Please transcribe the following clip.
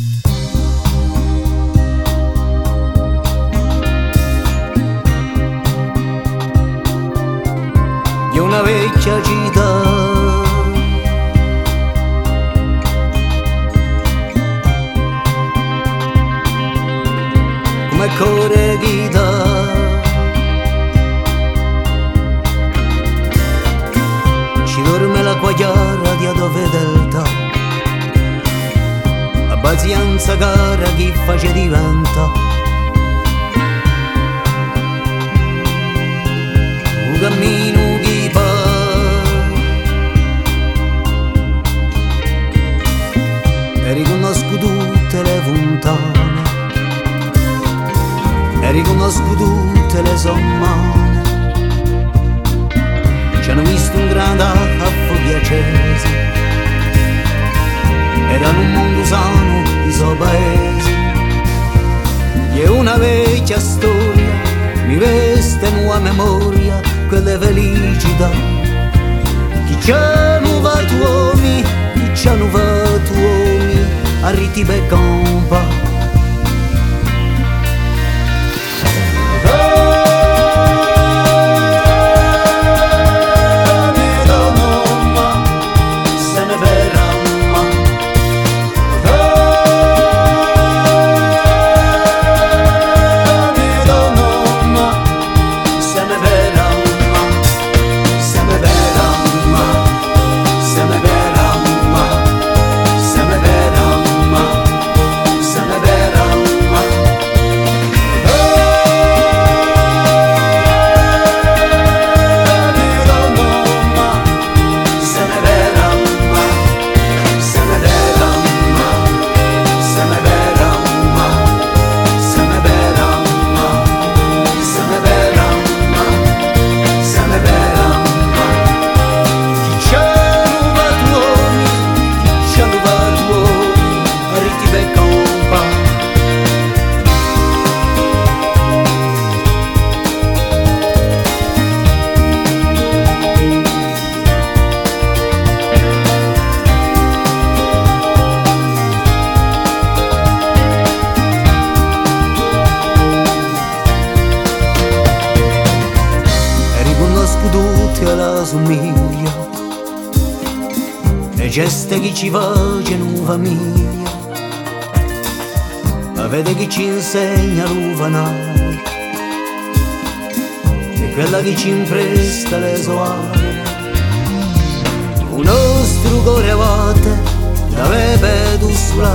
di una vecchia città. Come correghita, ci dorme la quagliara di Adove Delta, la pazienza cara chi face diventa. Un cammino chi fa e riconosco tutte le fontane, e riconosco tutte le sommane. Ci hanno visto un grande a foglie accese, era in un mondo sano di suo paese. E una vecchia storia mi veste nuova memoria, quelle felicità. Chi ci hanno fatto uomini, chi ci hanno fatto uomini, a riti per campa. La somiglia, le gesta che ci facciano famiglia, la vede che ci insegna l'uvanare, e quella che ci impresta le soave. Un nostro cuore a volte la ripeto sulla